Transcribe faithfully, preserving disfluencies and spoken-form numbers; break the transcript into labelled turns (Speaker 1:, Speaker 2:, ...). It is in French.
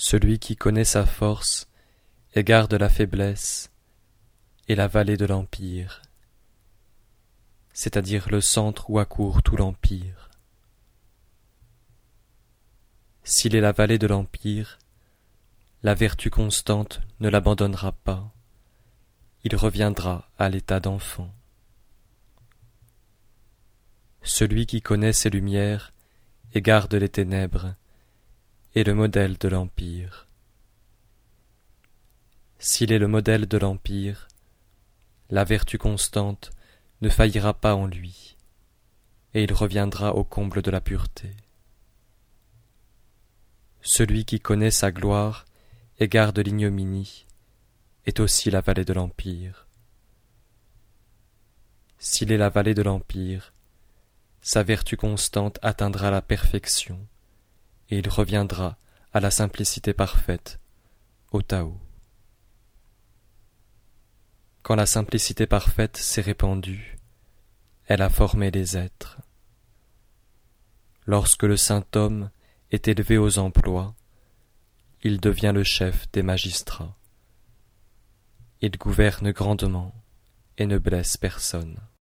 Speaker 1: Celui qui connaît sa force et garde la faiblesse est la vallée de l'Empire, c'est-à-dire le centre où accourt tout l'Empire. S'il est la vallée de l'Empire, la vertu constante ne l'abandonnera pas, il reviendra à l'état d'enfant. Celui qui connaît ses lumières et garde les ténèbres est le modèle de l'Empire. S'il est le modèle de l'Empire, la vertu constante ne faillira pas en lui, et il reviendra au comble de la pureté. Celui qui connaît sa gloire et garde l'ignominie est aussi la vallée de l'Empire. S'il est la vallée de l'Empire, sa vertu constante atteindra la perfection, et il reviendra à la simplicité parfaite, au Tao. Quand la simplicité parfaite s'est répandue, elle a formé les êtres. Lorsque le saint homme est élevé aux emplois, il devient le chef des magistrats. Il gouverne grandement et ne blesse personne.